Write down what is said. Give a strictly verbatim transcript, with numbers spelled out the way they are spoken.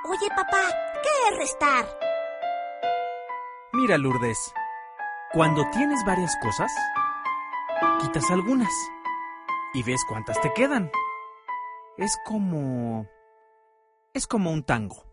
Oye, papá, ¿qué es restar? Mira, Lourdes, cuando tienes varias cosas, quitas algunas y ves cuántas te quedan. Es como... es como un tango.